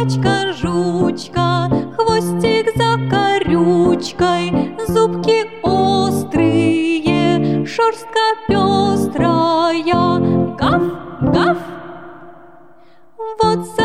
собачка-жучка, хвостик за корючкой, зубки острые, шерстка пестрая. Гав, гав! Вот